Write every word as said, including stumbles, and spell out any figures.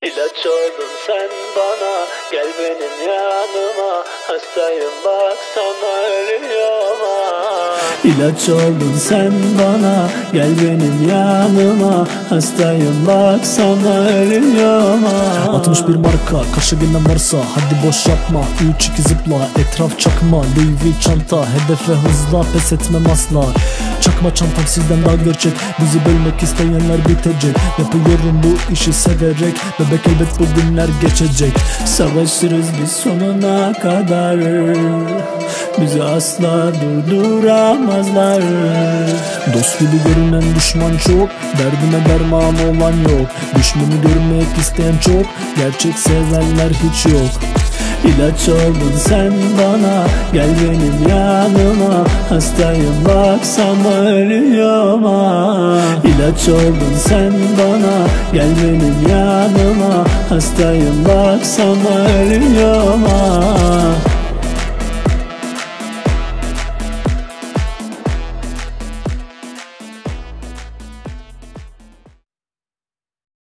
İlaç oldun sen bana, gel benim yanıma. Hastayım bak sana, ölüyorum ha. İlaç oldun sen bana, gel benim yanıma. Hastayım bak sana, ölüyorum ha. altmış bir marka, kaşı gelen varsa hadi boş yapma. Üç iki zıpla, etraf çakma. Louis V çanta, hedefe hızla, pes etmem asla. Çakma çantam sizden daha gerçek. Bizi bölmek isteyenler bitecek. Yapıyorum bu işi severek. Bebek elbet bu günler geçecek. Savaşırız biz sonuna kadar, bizi asla durduramazlar. Dost gibi görünen düşman çok, derdime derman olan yok. Düşmanı görmek isteyen çok, gerçek sevenler hiç yok. İlaç oldun sen bana, gel benim yanıma. Hastayım bak sana, ölüyorum ha. İlaç oldun sen bana, gel benim yanıma. Hastayım bak sana, ölüyorum ha.